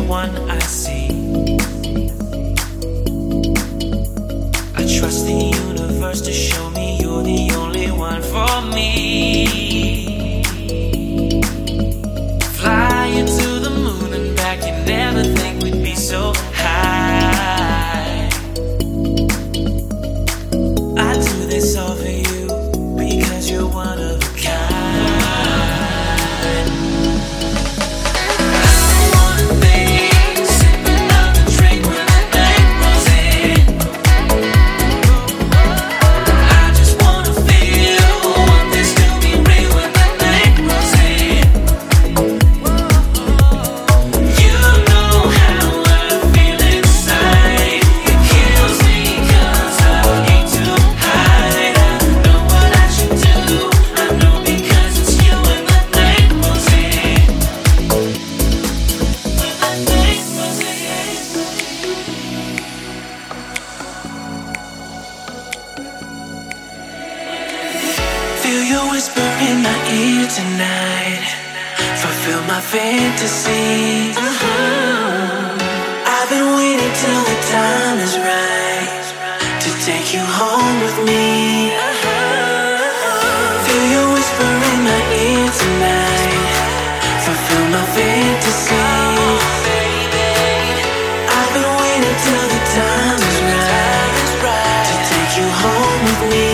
one I see. I trust the universe to show me you're the only one for me. Flying to the moon and back, you never think we'd be so high. I do this all for you because you're one of a kind. Feel you whisper in my ear tonight. Fulfill my fantasy. I've been waiting till the time is right to take you home with me. Feel you whisper in my ear tonight. Fulfill my fantasy. I've been waiting till the time is right to take you home with me.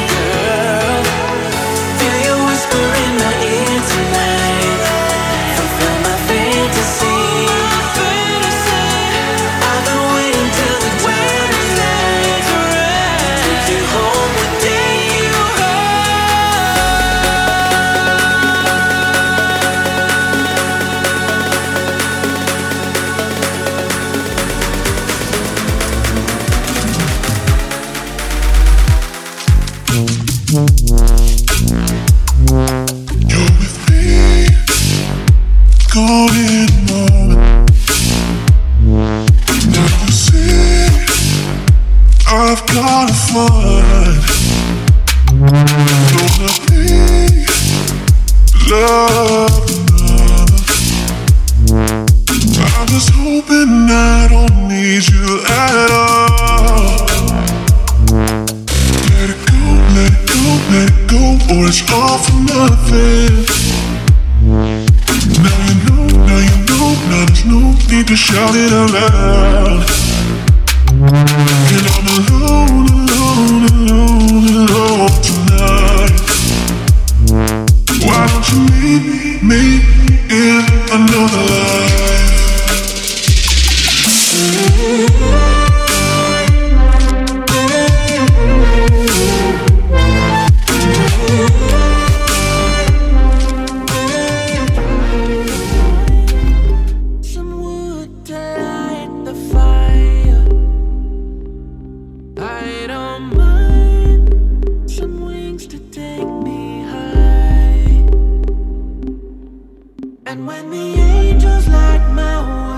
I've gotta find gonna be love another. I'm just hoping I don't need you at all. Let it go, let it go, let it go, or it's all for nothing. Now you know, now there's no need to shout it out loud. And I'm alone, alone, alone, alone tonight. Why don't you meet me in another life? Some wood to light the fire. I don't mind some wings to take me high. And when the angels light my way,